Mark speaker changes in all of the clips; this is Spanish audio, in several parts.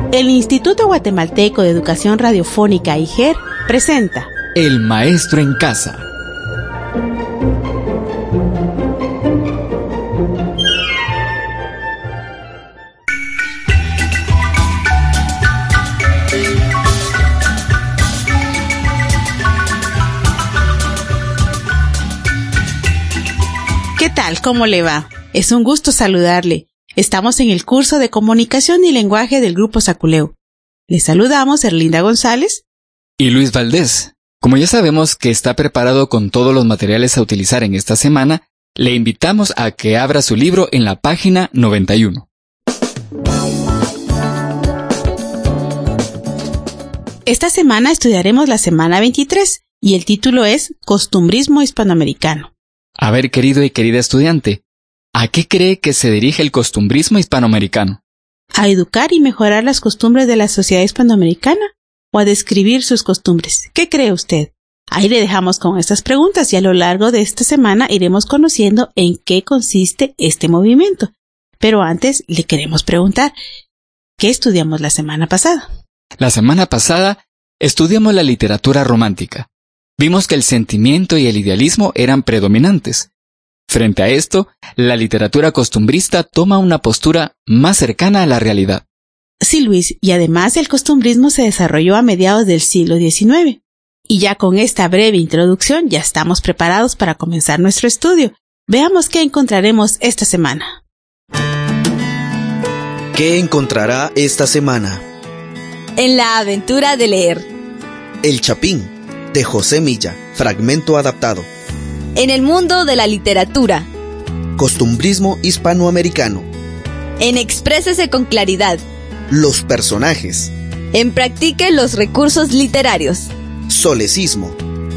Speaker 1: El Instituto Guatemalteco de Educación Radiofónica IGER presenta
Speaker 2: El Maestro en Casa.
Speaker 1: ¿Qué tal? ¿Cómo le va? Es un gusto saludarle. Estamos en el curso de Comunicación y Lenguaje del Grupo Saculeu. Les saludamos Erlinda González
Speaker 2: y Luis Valdés. Como ya sabemos que está preparado con todos los materiales a utilizar en esta semana, le invitamos a que abra su libro en la página 91.
Speaker 1: Esta semana estudiaremos la semana 23 y el título es Costumbrismo Hispanoamericano.
Speaker 2: A ver, querido y querida estudiante, ¿a qué cree que se dirige el costumbrismo hispanoamericano?
Speaker 1: ¿A educar y mejorar las costumbres de la sociedad hispanoamericana o a describir sus costumbres? ¿Qué cree usted? Ahí le dejamos con estas preguntas y a lo largo de esta semana iremos conociendo en qué consiste este movimiento. Pero antes le queremos preguntar, ¿qué estudiamos la semana pasada?
Speaker 2: La semana pasada estudiamos la literatura romántica. Vimos que el sentimiento y el idealismo eran predominantes. Frente a esto, la literatura costumbrista toma una postura más cercana a la realidad.
Speaker 1: Sí, Luis, y además el costumbrismo se desarrolló a mediados del siglo XIX. Y ya con esta breve introducción ya estamos preparados para comenzar nuestro estudio. Veamos qué encontraremos esta semana.
Speaker 3: ¿Qué encontrará esta semana?
Speaker 4: En la aventura de leer.
Speaker 3: El Chapín, de José Milla, fragmento adaptado.
Speaker 4: En el mundo de la literatura.
Speaker 3: Costumbrismo hispanoamericano.
Speaker 4: En Exprésese con claridad.
Speaker 3: Los personajes.
Speaker 4: En Practique los recursos literarios.
Speaker 3: Solecismo.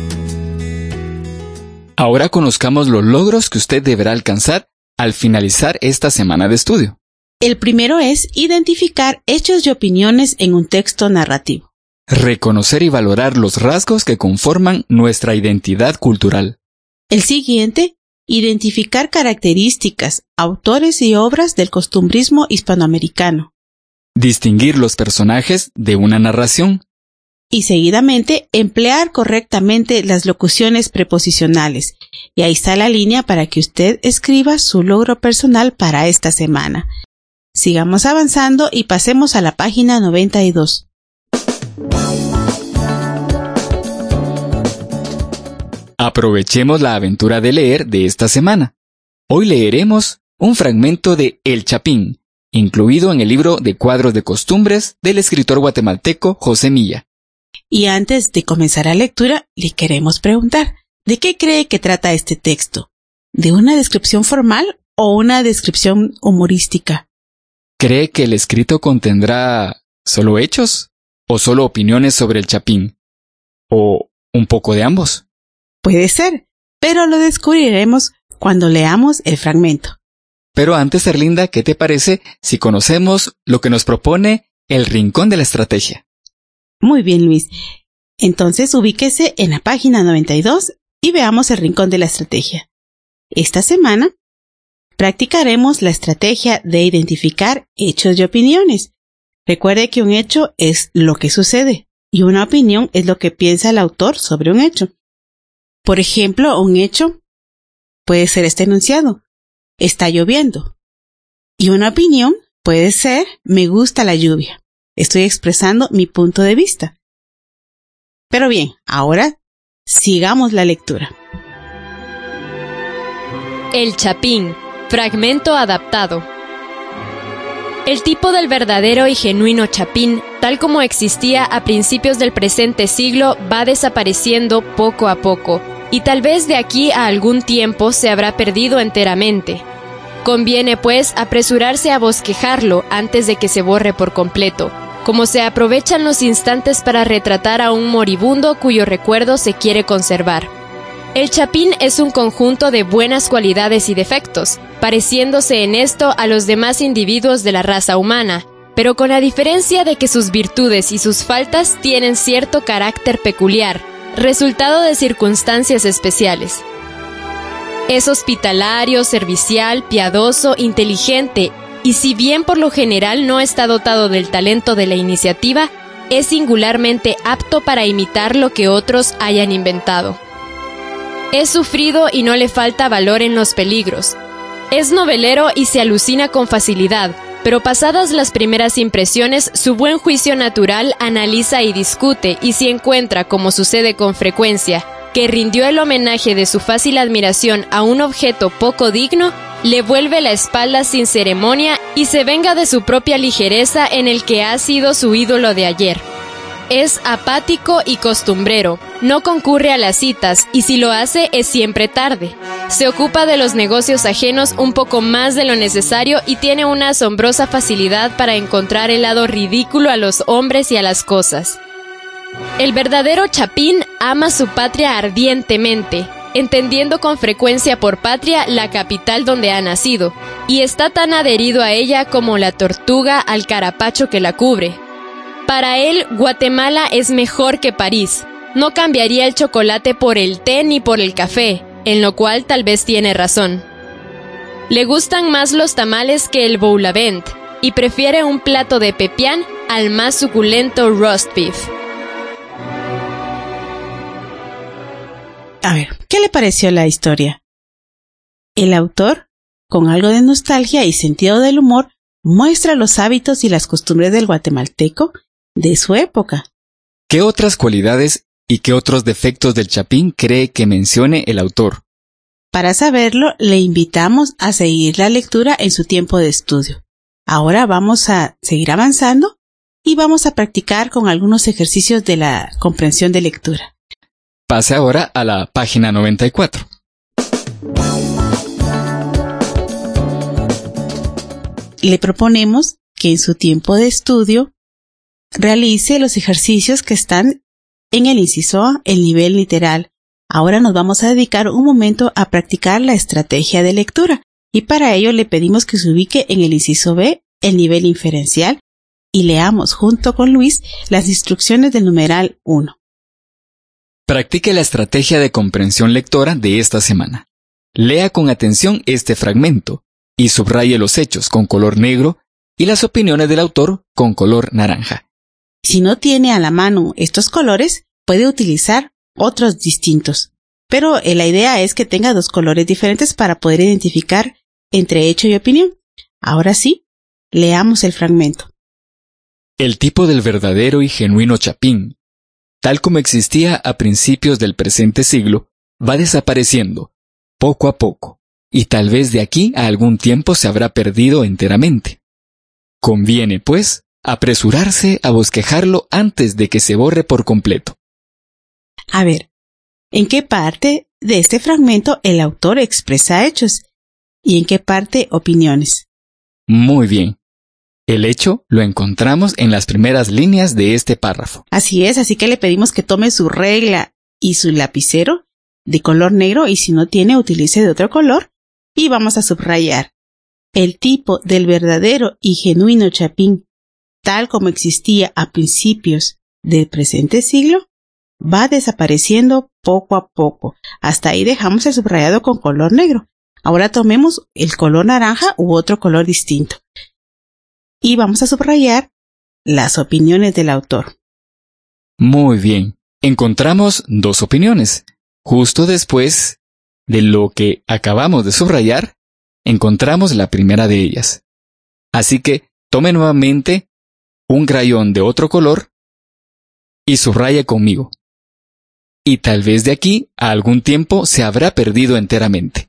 Speaker 2: Ahora conozcamos los logros que usted deberá alcanzar al finalizar esta semana de estudio.
Speaker 1: El primero es identificar hechos y opiniones en un texto narrativo.
Speaker 2: Reconocer y valorar los rasgos que conforman nuestra identidad cultural.
Speaker 1: El siguiente, identificar características, autores y obras del costumbrismo hispanoamericano.
Speaker 2: Distinguir los personajes de una narración.
Speaker 1: Y seguidamente, emplear correctamente las locuciones preposicionales. Y ahí está la línea para que usted escriba su logro personal para esta semana. Sigamos avanzando y pasemos a la página 92.
Speaker 2: Aprovechemos la aventura de leer de esta semana. Hoy leeremos un fragmento de El Chapín, incluido en el libro de cuadros de costumbres del escritor guatemalteco José Milla.
Speaker 1: Y antes de comenzar la lectura, le queremos preguntar, ¿de qué cree que trata este texto? ¿De una descripción formal o una descripción humorística?
Speaker 2: ¿Cree que el escrito contendrá solo hechos o solo opiniones sobre el Chapín? ¿O un poco de ambos?
Speaker 1: Puede ser, pero lo descubriremos cuando leamos el fragmento.
Speaker 2: Pero antes, Erlinda, ¿qué te parece si conocemos lo que nos propone el Rincón de la Estrategia?
Speaker 1: Muy bien, Luis. Entonces, ubíquese en la página 92 y veamos el Rincón de la Estrategia. Esta semana, practicaremos la estrategia de identificar hechos y opiniones. Recuerde que un hecho es lo que sucede y una opinión es lo que piensa el autor sobre un hecho. Por ejemplo, un hecho puede ser este enunciado: está lloviendo. Y una opinión puede ser: me gusta la lluvia. Estoy expresando mi punto de vista. Pero bien, ahora sigamos la lectura.
Speaker 5: El Chapín, fragmento adaptado. El tipo del verdadero y genuino chapín, tal como existía a principios del presente siglo, va desapareciendo poco a poco, y tal vez de aquí a algún tiempo se habrá perdido enteramente. Conviene, pues, apresurarse a bosquejarlo antes de que se borre por completo, como se aprovechan los instantes para retratar a un moribundo cuyo recuerdo se quiere conservar. El chapín es un conjunto de buenas cualidades y defectos, pareciéndose en esto a los demás individuos de la raza humana, pero con la diferencia de que sus virtudes y sus faltas tienen cierto carácter peculiar, resultado de circunstancias especiales. Es hospitalario, servicial, piadoso, inteligente y si bien por lo general no está dotado del talento de la iniciativa, es singularmente apto para imitar lo que otros hayan inventado. Es sufrido y no le falta valor en los peligros. Es novelero y se alucina con facilidad, pero pasadas las primeras impresiones, su buen juicio natural analiza y discute, y si encuentra, como sucede con frecuencia, que rindió el homenaje de su fácil admiración a un objeto poco digno, le vuelve la espalda sin ceremonia y se venga de su propia ligereza en el que ha sido su ídolo de ayer. Es apático y costumbrero, no concurre a las citas y si lo hace es siempre tarde. Se ocupa de los negocios ajenos un poco más de lo necesario y tiene una asombrosa facilidad para encontrar el lado ridículo a los hombres y a las cosas. El verdadero Chapín ama su patria ardientemente, entendiendo con frecuencia por patria la capital donde ha nacido, y está tan adherido a ella como la tortuga al carapacho que la cubre. Para él, Guatemala es mejor que París. No cambiaría el chocolate por el té ni por el café, en lo cual tal vez tiene razón. Le gustan más los tamales que el boulavent, y prefiere un plato de pepián al más suculento roast beef.
Speaker 1: A ver, ¿qué le pareció la historia? El autor, con algo de nostalgia y sentido del humor, muestra los hábitos y las costumbres del guatemalteco de su época.
Speaker 2: ¿Qué otras cualidades y qué otros defectos del Chapín cree que mencione el autor?
Speaker 1: Para saberlo, le invitamos a seguir la lectura en su tiempo de estudio. Ahora vamos a seguir avanzando y vamos a practicar con algunos ejercicios de la comprensión de lectura.
Speaker 2: Pase ahora a la página 94.
Speaker 1: Le proponemos que en su tiempo de estudio realice los ejercicios que están en el inciso A, el nivel literal. Ahora nos vamos a dedicar un momento a practicar la estrategia de lectura y para ello le pedimos que se ubique en el inciso B, el nivel inferencial, y leamos junto con Luis las instrucciones del numeral 1.
Speaker 2: Practique la estrategia de comprensión lectora de esta semana. Lea con atención este fragmento y subraye los hechos con color negro y las opiniones del autor con color naranja.
Speaker 1: Si no tiene a la mano estos colores, puede utilizar otros distintos, pero la idea es que tenga dos colores diferentes para poder identificar entre hecho y opinión. Ahora sí, leamos el fragmento.
Speaker 2: El tipo del verdadero y genuino Chapín, tal como existía a principios del presente siglo, va desapareciendo, poco a poco, y tal vez de aquí a algún tiempo se habrá perdido enteramente. Conviene, pues, apresurarse a bosquejarlo antes de que se borre por completo.
Speaker 1: A ver, ¿en qué parte de este fragmento el autor expresa hechos y en qué parte opiniones?
Speaker 2: Muy bien. El hecho lo encontramos en las primeras líneas de este párrafo.
Speaker 1: Así es, así que le pedimos que tome su regla y su lapicero de color negro y si no tiene, utilice de otro color y vamos a subrayar. El tipo del verdadero y genuino Chapín, tal como existía a principios del presente siglo, va desapareciendo poco a poco. Hasta ahí dejamos el subrayado con color negro. Ahora tomemos el color naranja u otro color distinto. Y vamos a subrayar las opiniones del autor.
Speaker 2: Muy bien. Encontramos dos opiniones. Justo después de lo que acabamos de subrayar, encontramos la primera de ellas. Así que tome nuevamente un crayón de otro color y subraye conmigo. Y tal vez de aquí a algún tiempo se habrá perdido enteramente.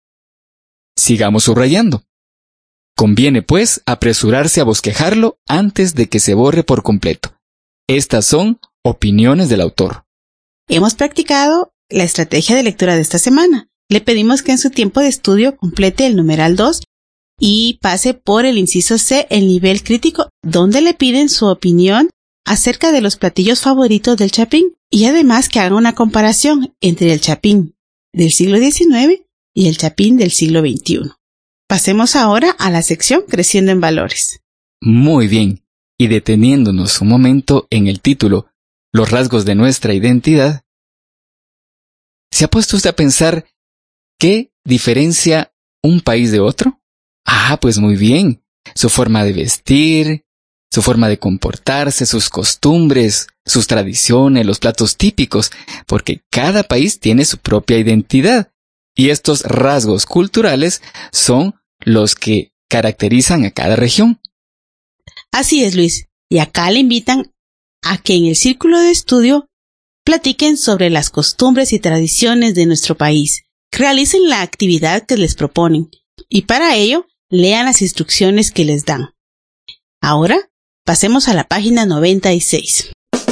Speaker 2: Sigamos subrayando. Conviene, pues, apresurarse a bosquejarlo antes de que se borre por completo. Estas son opiniones del autor.
Speaker 1: Hemos practicado la estrategia de lectura de esta semana. Le pedimos que en su tiempo de estudio complete el numeral 2 y pase por el inciso C, el nivel crítico, donde le piden su opinión acerca de los platillos favoritos del Chapín y además que haga una comparación entre el Chapín del siglo XIX y el Chapín del siglo XXI. Pasemos ahora a la sección Creciendo en Valores.
Speaker 2: Muy bien, y deteniéndonos un momento en el título Los rasgos de nuestra identidad, ¿se ha puesto usted a pensar qué diferencia un país de otro? Ah, pues muy bien, su forma de vestir, su forma de comportarse, sus costumbres, sus tradiciones, los platos típicos, porque cada país tiene su propia identidad. Y estos rasgos culturales son los que caracterizan a cada región.
Speaker 1: Así es, Luis. Y acá le invitan a que en el círculo de estudio platiquen sobre las costumbres y tradiciones de nuestro país. Realicen la actividad que les proponen y para ello lean las instrucciones que les dan. Ahora pasemos a la página 96.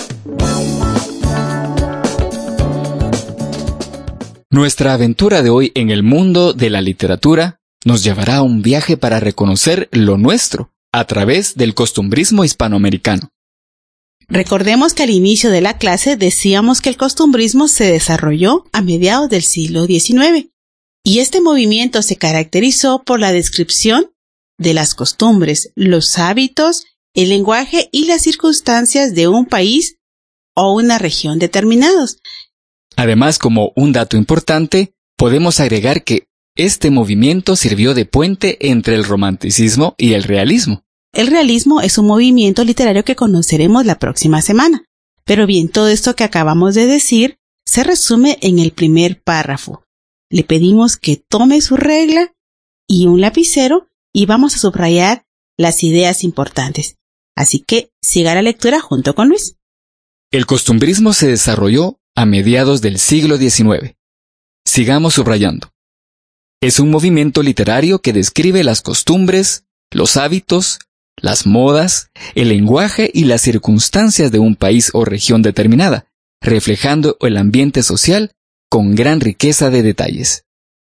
Speaker 2: Nuestra aventura de hoy en el mundo de la literatura nos llevará a un viaje para reconocer lo nuestro a través del costumbrismo hispanoamericano.
Speaker 1: Recordemos que al inicio de la clase decíamos que el costumbrismo se desarrolló a mediados del siglo XIX y este movimiento se caracterizó por la descripción de las costumbres, los hábitos, el lenguaje y las circunstancias de un país o una región determinados.
Speaker 2: Además, como un dato importante, podemos agregar que este movimiento sirvió de puente entre el romanticismo y el realismo.
Speaker 1: El realismo es un movimiento literario que conoceremos la próxima semana. Pero bien, todo esto que acabamos de decir se resume en el primer párrafo. Le pedimos que tome su regla y un lapicero y vamos a subrayar las ideas importantes. Así que siga la lectura junto con Luis.
Speaker 2: El costumbrismo se desarrolló a mediados del siglo XIX. Sigamos subrayando. Es un movimiento literario que describe las costumbres, los hábitos, las modas, el lenguaje y las circunstancias de un país o región determinada, reflejando el ambiente social con gran riqueza de detalles.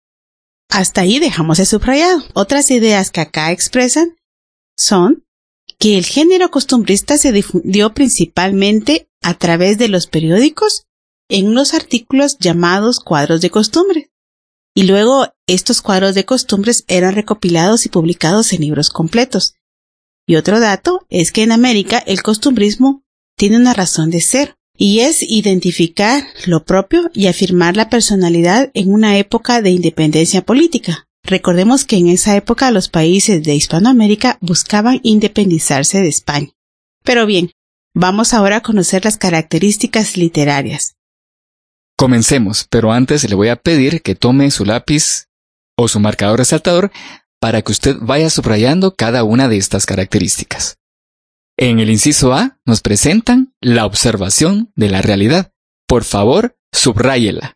Speaker 1: Hasta ahí dejamos el subrayado. Otras ideas que acá expresan son que el género costumbrista se difundió principalmente a través de los periódicos en unos artículos llamados cuadros de costumbre. Y luego estos cuadros de costumbres eran recopilados y publicados en libros completos. Y otro dato es que en América el costumbrismo tiene una razón de ser, y es identificar lo propio y afirmar la personalidad en una época de independencia política. Recordemos que en esa época los países de Hispanoamérica buscaban independizarse de España. Pero bien, vamos ahora a conocer las características literarias.
Speaker 2: Comencemos, pero antes le voy a pedir que tome su lápiz o su marcador resaltador para que usted vaya subrayando cada una de estas características. En el inciso A nos presentan la observación de la realidad. Por favor, subráyela.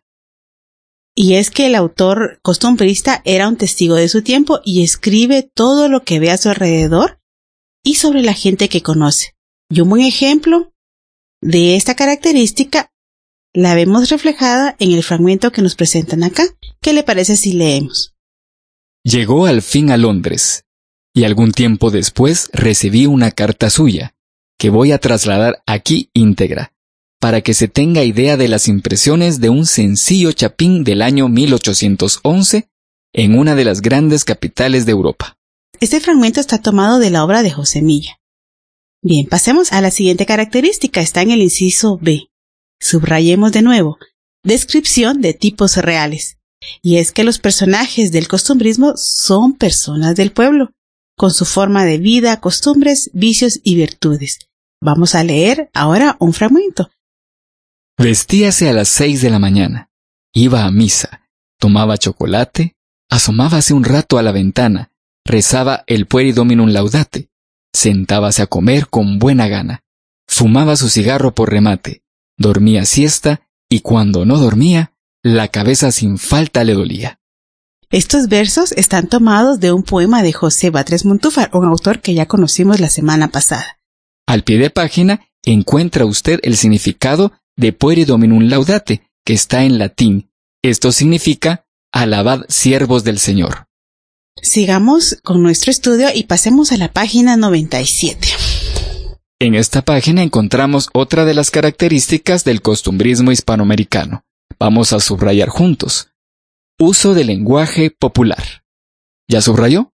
Speaker 1: Y es que el autor costumbrista era un testigo de su tiempo y escribe todo lo que ve a su alrededor y sobre la gente que conoce. Y un buen ejemplo de esta característica la vemos reflejada en el fragmento que nos presentan acá. ¿Qué le parece si leemos?
Speaker 2: Llegó al fin a Londres, y algún tiempo después recibí una carta suya, que voy a trasladar aquí íntegra, para que se tenga idea de las impresiones de un sencillo chapín del año 1811 en una de las grandes capitales de Europa.
Speaker 1: Este fragmento está tomado de la obra de José Milla. Bien, pasemos a la siguiente característica, está en el inciso B. Subrayemos de nuevo, descripción de tipos reales. Y es que los personajes del costumbrismo son personas del pueblo, con su forma de vida, costumbres, vicios y virtudes. Vamos a leer ahora un fragmento.
Speaker 2: Vestíase a las 6 de la mañana, iba a misa, tomaba chocolate, asomábase un rato a la ventana, rezaba el Pueri Dominum Laudate, sentábase a comer con buena gana, fumaba su cigarro por remate, dormía siesta y cuando no dormía, la cabeza sin falta le dolía.
Speaker 1: Estos versos están tomados de un poema de José Batres Montúfar, un autor que ya conocimos la semana pasada.
Speaker 2: Al pie de página encuentra usted el significado de Pueri Dominum Laudate, que está en latín. Esto significa alabad siervos del Señor.
Speaker 1: Sigamos con nuestro estudio y pasemos a la página 97.
Speaker 2: En esta página encontramos otra de las características del costumbrismo hispanoamericano. Vamos a subrayar juntos. Uso del lenguaje popular. ¿Ya subrayó?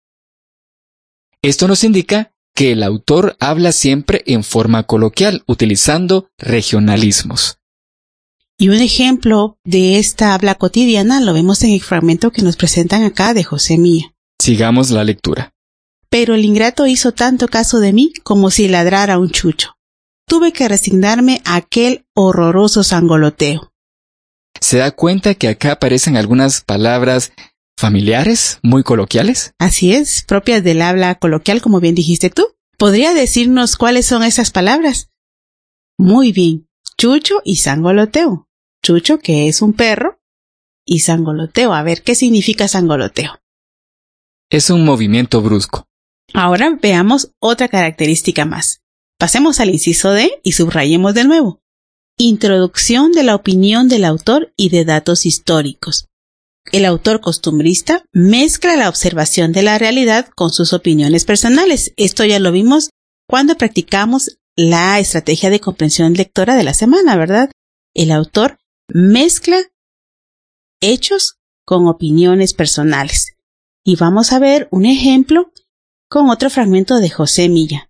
Speaker 2: Esto nos indica que el autor habla siempre en forma coloquial, utilizando regionalismos.
Speaker 1: Y un ejemplo de esta habla cotidiana lo vemos en el fragmento que nos presentan acá de José Milla.
Speaker 2: Sigamos la lectura.
Speaker 1: pero el ingrato hizo tanto caso de mí como si ladrara un chucho. Tuve que resignarme a aquel horroroso sangoloteo.
Speaker 2: ¿Se da cuenta que acá aparecen algunas palabras familiares, muy coloquiales?
Speaker 1: Así es, propias del habla coloquial, como bien dijiste tú. ¿Podría decirnos cuáles son esas palabras? Muy bien, chucho y sangoloteo. Chucho, que es un perro, y sangoloteo. A ver, ¿qué significa sangoloteo?
Speaker 2: Es un movimiento brusco.
Speaker 1: Ahora veamos otra característica más. Pasemos al inciso D y subrayemos de nuevo. Introducción de la opinión del autor y de datos históricos. El autor costumbrista mezcla la observación de la realidad con sus opiniones personales. Esto ya lo vimos cuando practicamos la estrategia de comprensión lectora de la semana, ¿verdad? El autor mezcla hechos con opiniones personales. Y vamos a ver un ejemplo con otro fragmento de José Milla.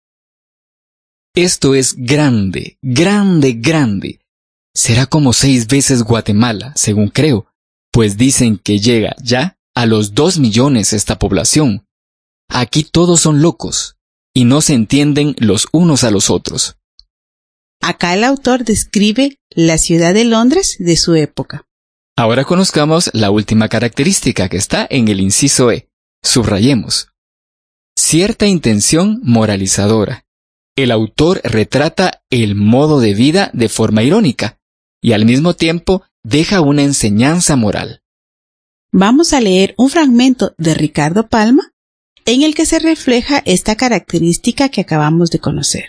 Speaker 2: Esto es grande, grande, grande. Será como 6 veces Guatemala, según creo, pues dicen que llega ya a los 2 millones esta población. Aquí todos son locos y no se entienden los unos a los otros.
Speaker 1: Acá el autor describe la ciudad de Londres de su época.
Speaker 2: Ahora conozcamos la última característica que está en el inciso E. Subrayemos. Cierta intención moralizadora. El autor retrata el modo de vida de forma irónica y al mismo tiempo deja una enseñanza moral.
Speaker 1: Vamos a leer un fragmento de Ricardo Palma en el que se refleja esta característica que acabamos de conocer.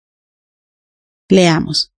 Speaker 1: Leamos.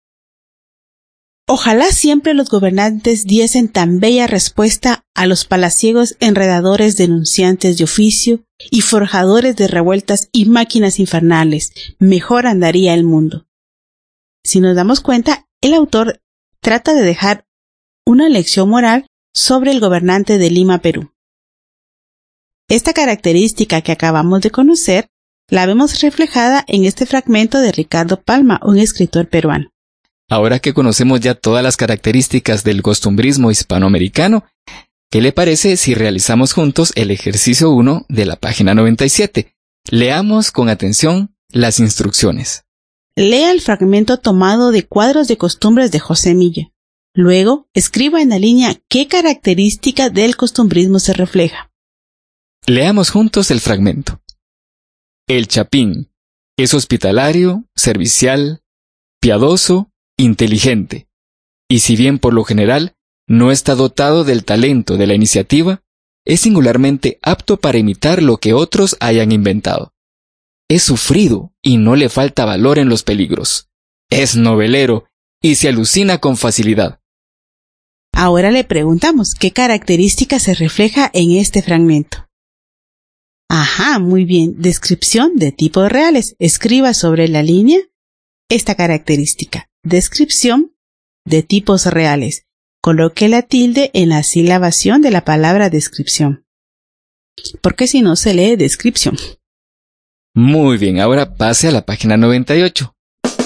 Speaker 1: Ojalá siempre los gobernantes diesen tan bella respuesta a los palaciegos enredadores denunciantes de oficio y forjadores de revueltas y máquinas infernales, mejor andaría el mundo. Si nos damos cuenta, el autor trata de dejar una lección moral sobre el gobernante de Lima, Perú. Esta característica que acabamos de conocer la vemos reflejada en este fragmento de Ricardo Palma, un escritor peruano.
Speaker 2: Ahora que conocemos ya todas las características del costumbrismo hispanoamericano, ¿qué le parece si realizamos juntos el ejercicio 1 de la página 97? Leamos con atención las instrucciones.
Speaker 1: Lea el fragmento tomado de Cuadros de Costumbres de José Milla. Luego, escriba en la línea qué característica del costumbrismo se refleja.
Speaker 2: Leamos juntos el fragmento. El chapín es hospitalario, servicial, piadoso, inteligente, y si bien por lo general no está dotado del talento de la iniciativa, es singularmente apto para imitar lo que otros hayan inventado. Es sufrido y no le falta valor en los peligros. Es novelero y se alucina con facilidad.
Speaker 1: Ahora le preguntamos qué característica se refleja en este fragmento. Ajá, muy bien. Descripción de tipos reales. Escriba sobre la línea esta característica. Descripción de tipos reales. Coloque la tilde en la silabación de la palabra descripción. Porque si no se lee descripción.
Speaker 2: Muy bien, ahora pase a la página 98.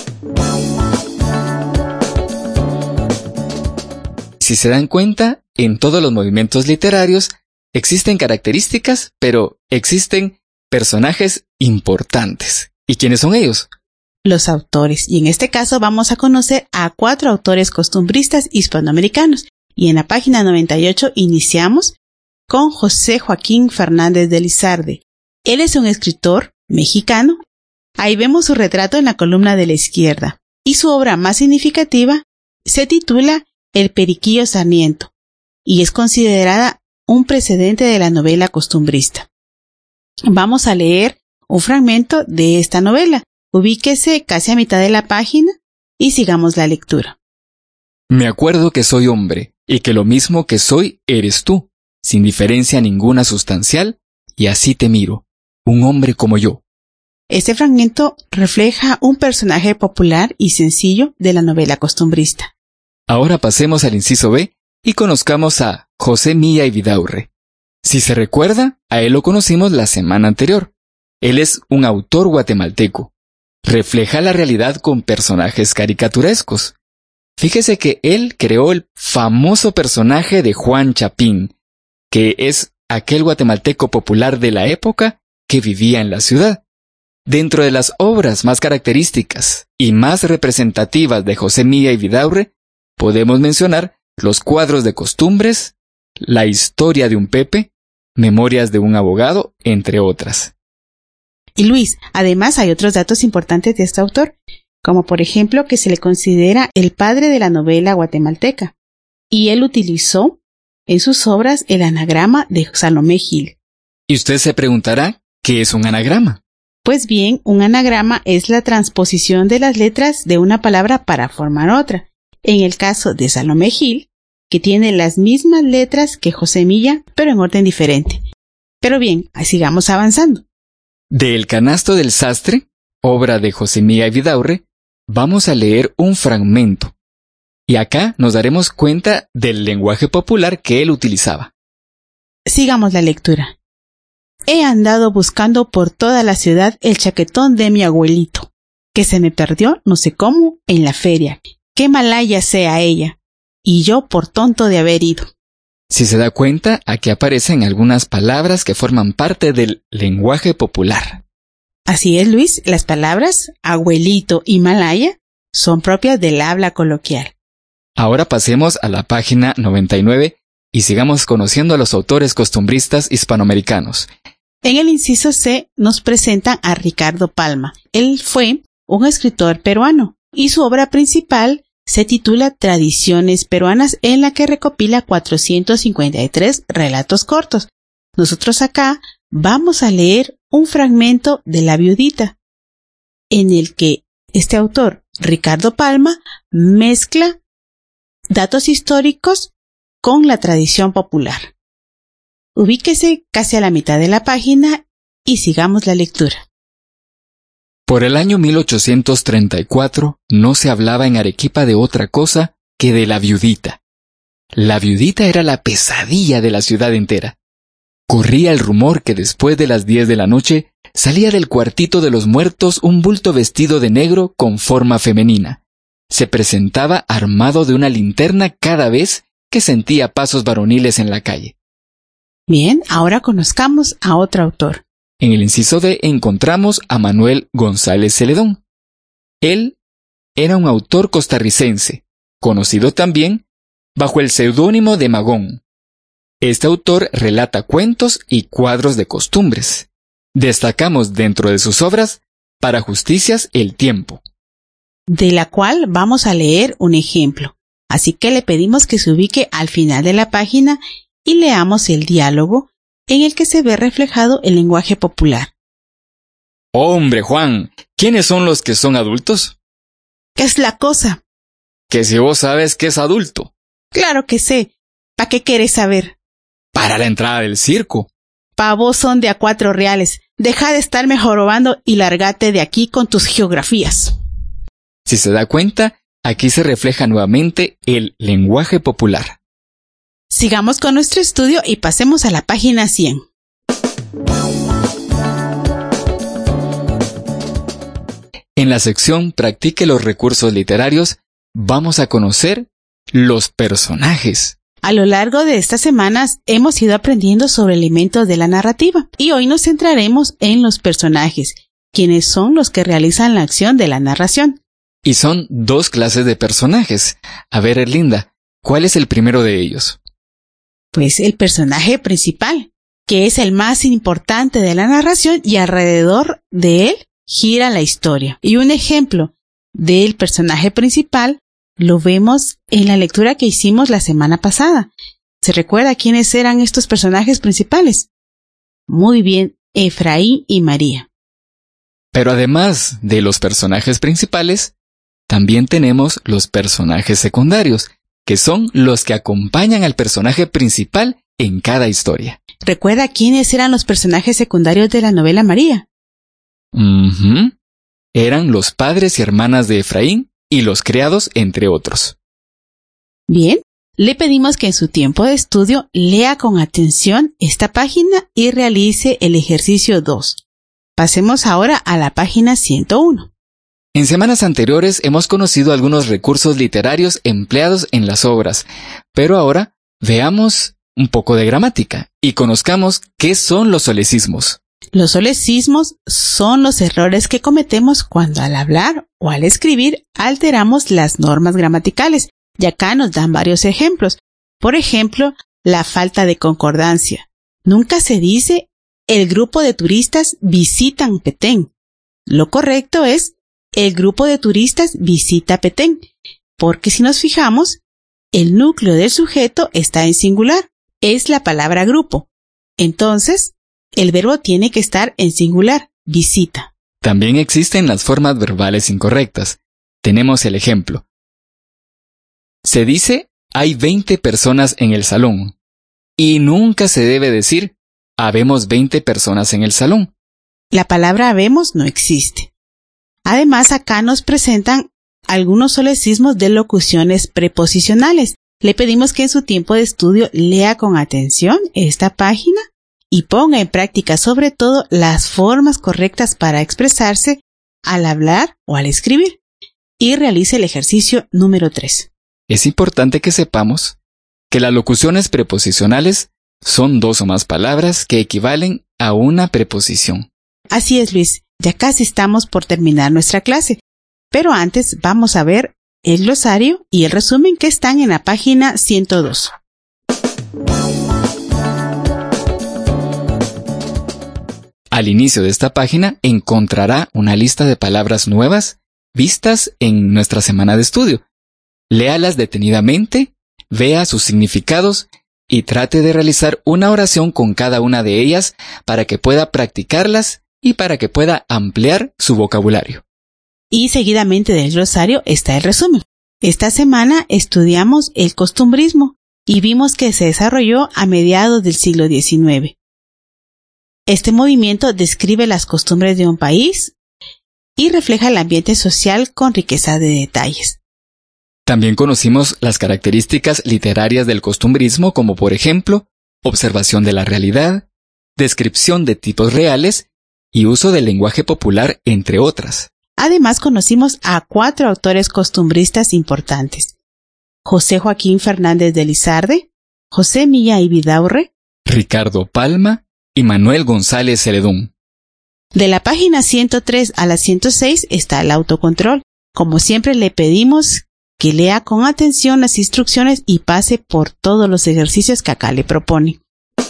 Speaker 2: Si se dan cuenta, en todos los movimientos literarios existen características, pero existen personajes importantes. ¿Y quiénes son ellos?
Speaker 1: Los autores, y en este caso vamos a conocer a 4 autores costumbristas hispanoamericanos, y en la página 98 iniciamos con José Joaquín Fernández de Lizarde. Él es un escritor mexicano. Ahí vemos su retrato en la columna de la izquierda, y su obra más significativa se titula El Periquillo Sarmiento, y es considerada un precedente de la novela costumbrista. Vamos a leer un fragmento de esta novela. Ubíquese casi a mitad de la página y sigamos la lectura.
Speaker 2: Me acuerdo que soy hombre, y que lo mismo que soy eres tú, sin diferencia ninguna sustancial, y así te miro, un hombre como yo.
Speaker 1: Este fragmento refleja un personaje popular y sencillo de la novela costumbrista.
Speaker 2: Ahora pasemos al inciso B y conozcamos a José Milla y Vidaurre. Si se recuerda, a él lo conocimos la semana anterior. Él es un autor guatemalteco. Refleja la realidad con personajes caricaturescos. Fíjese que él creó el famoso personaje de Juan Chapín, que es aquel guatemalteco popular de la época que vivía en la ciudad. Dentro de las obras más características y más representativas de José Milla y Vidaurre, podemos mencionar los cuadros de costumbres, la historia de un Pepe, memorias de un abogado, entre otras.
Speaker 1: Y Luis, además hay otros datos importantes de este autor, como por ejemplo que se le considera el padre de la novela guatemalteca, y él utilizó en sus obras el anagrama de Salomé Gil.
Speaker 2: Y usted se preguntará, ¿qué es un anagrama?
Speaker 1: Pues bien, un anagrama es la transposición de las letras de una palabra para formar otra. En el caso de Salomé Gil, que tiene las mismas letras que José Milla, pero en orden diferente. Pero bien, sigamos avanzando.
Speaker 2: De El canasto del sastre, obra de José Milla y Vidaurre, vamos a leer un fragmento. Y acá nos daremos cuenta del lenguaje popular que él utilizaba.
Speaker 1: Sigamos la lectura. He andado buscando por toda la ciudad el chaquetón de mi abuelito, que se me perdió no sé cómo en la feria. Qué malaya sea ella, y yo por tonto de haber ido.
Speaker 2: Si se da cuenta, aquí aparecen algunas palabras que forman parte del lenguaje popular.
Speaker 1: Así es, Luis, las palabras abuelito y malaya son propias del habla coloquial.
Speaker 2: Ahora pasemos a la página 99 y sigamos conociendo a los autores costumbristas hispanoamericanos.
Speaker 1: En el inciso C nos presentan a Ricardo Palma. Él fue un escritor peruano y su obra principal se titula Tradiciones Peruanas, en la que recopila 453 relatos cortos. Nosotros acá vamos a leer un fragmento de La Viudita, en el que este autor, Ricardo Palma, mezcla datos históricos con la tradición popular. Ubíquese casi a la mitad de la página y sigamos la lectura.
Speaker 2: Por el año 1834 no se hablaba en Arequipa de otra cosa que de la viudita. La viudita era la pesadilla de la ciudad entera. Corría el rumor que después de las 10 de la noche salía del cuartito de los muertos un bulto vestido de negro con forma femenina. Se presentaba armado de una linterna cada vez que sentía pasos varoniles en la calle.
Speaker 1: Bien, ahora conozcamos a otro autor.
Speaker 2: En el inciso D encontramos a Manuel González Celedón. Él era un autor costarricense, conocido también bajo el seudónimo de Magón. Este autor relata cuentos y cuadros de costumbres. Destacamos dentro de sus obras Para Justicias el Tiempo,
Speaker 1: de la cual vamos a leer un ejemplo. Así que le pedimos que se ubique al final de la página y leamos el diálogo en el que se ve reflejado el lenguaje popular.
Speaker 2: Hombre, Juan, ¿quiénes son los que son adultos?
Speaker 1: ¿Qué es la cosa?
Speaker 2: Que si vos sabes que es adulto.
Speaker 1: Claro que sé. ¿Para qué querés saber?
Speaker 2: Para la entrada del circo.
Speaker 1: Pa' vos son de a 4 reales. Deja de estarme jorobando y lárgate de aquí con tus geografías.
Speaker 2: Si se da cuenta, aquí se refleja nuevamente el lenguaje popular.
Speaker 1: Sigamos con nuestro estudio y pasemos a la página 100.
Speaker 2: En la sección Practique los recursos literarios, vamos a conocer los personajes.
Speaker 1: A lo largo de estas semanas hemos ido aprendiendo sobre elementos de la narrativa y hoy nos centraremos en los personajes, quienes son los que realizan la acción de la narración.
Speaker 2: Y son 2 clases de personajes. A ver, Erlinda, ¿cuál es el primero de ellos?
Speaker 1: Pues el personaje principal, que es el más importante de la narración y alrededor de él gira la historia. Y un ejemplo del personaje principal lo vemos en la lectura que hicimos la semana pasada. ¿Se recuerda quiénes eran estos personajes principales? Muy bien, Efraín y María.
Speaker 2: Pero además de los personajes principales, también tenemos los personajes secundarios, que son los que acompañan al personaje principal en cada historia.
Speaker 1: ¿Recuerda quiénes eran los personajes secundarios de la novela María?
Speaker 2: Eran los padres y hermanas de Efraín y los criados, entre otros.
Speaker 1: Bien, le pedimos que en su tiempo de estudio lea con atención esta página y realice el ejercicio 2. Pasemos ahora a la página 101.
Speaker 2: En semanas anteriores hemos conocido algunos recursos literarios empleados en las obras, pero ahora veamos un poco de gramática y conozcamos qué son los solecismos.
Speaker 1: Los solecismos son los errores que cometemos cuando al hablar o al escribir alteramos las normas gramaticales. Y acá nos dan varios ejemplos. Por ejemplo, la falta de concordancia. Nunca se dice el grupo de turistas visitan Petén. Lo correcto es el grupo de turistas visita Petén, porque si nos fijamos, el núcleo del sujeto está en singular, es la palabra grupo. Entonces, el verbo tiene que estar en singular, visita.
Speaker 2: También existen las formas verbales incorrectas. Tenemos el ejemplo. Se dice, hay 20 personas en el salón. Y nunca se debe decir, habemos 20 personas en el salón.
Speaker 1: La palabra habemos no existe. Además, acá nos presentan algunos solecismos de locuciones preposicionales. Le pedimos que en su tiempo de estudio lea con atención esta página y ponga en práctica sobre todo las formas correctas para expresarse al hablar o al escribir. Y realice el ejercicio número 3.
Speaker 2: Es importante que sepamos que las locuciones preposicionales son 2 o más palabras que equivalen a una preposición.
Speaker 1: Así es, Luis. Ya casi estamos por terminar nuestra clase. Pero antes vamos a ver el glosario y el resumen que están en la página 102.
Speaker 2: Al inicio de esta página encontrará una lista de palabras nuevas vistas en nuestra semana de estudio. Léalas detenidamente, vea sus significados y trate de realizar una oración con cada una de ellas para que pueda practicarlas y para que pueda ampliar su vocabulario.
Speaker 1: Y seguidamente del glosario está el resumen. Esta semana estudiamos el costumbrismo y vimos que se desarrolló a mediados del siglo XIX. Este movimiento describe las costumbres de un país y refleja el ambiente social con riqueza de detalles.
Speaker 2: También conocimos las características literarias del costumbrismo, como por ejemplo, observación de la realidad, descripción de tipos reales y uso del lenguaje popular, entre otras.
Speaker 1: Además, conocimos a 4 autores costumbristas importantes: José Joaquín Fernández de Lizarde, José Milla y Vidaurre,
Speaker 2: Ricardo Palma y Manuel González Celedón.
Speaker 1: De la página 103 a la 106 está el autocontrol. Como siempre, le pedimos que lea con atención las instrucciones y pase por todos los ejercicios que acá le propone.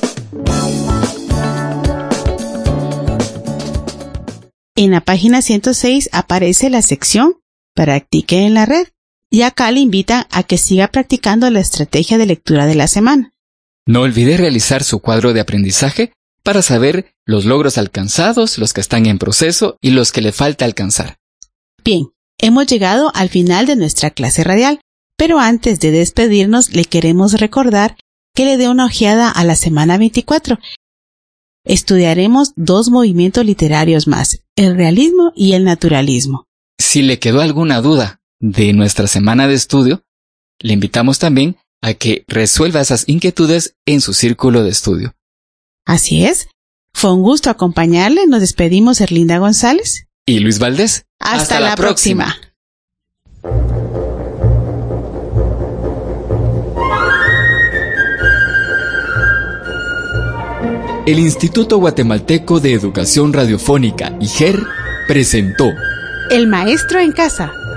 Speaker 1: En la página 106 aparece la sección Practique en la red y acá le invitan a que siga practicando la estrategia de lectura de la semana.
Speaker 2: No olvide realizar su cuadro de aprendizaje para saber los logros alcanzados, los que están en proceso y los que le falta alcanzar.
Speaker 1: Bien, hemos llegado al final de nuestra clase radial, pero antes de despedirnos le queremos recordar que le dé una ojeada a la semana 24. Estudiaremos 2 movimientos literarios más, el realismo y el naturalismo.
Speaker 2: Si le quedó alguna duda de nuestra semana de estudio, le invitamos también a que resuelva esas inquietudes en su círculo de estudio.
Speaker 1: Así es. Fue un gusto acompañarle. Nos despedimos, Erlinda González
Speaker 2: y Luis Valdés.
Speaker 1: Hasta la próxima.
Speaker 2: El Instituto Guatemalteco de Educación Radiofónica, IGER, presentó
Speaker 1: El maestro en casa.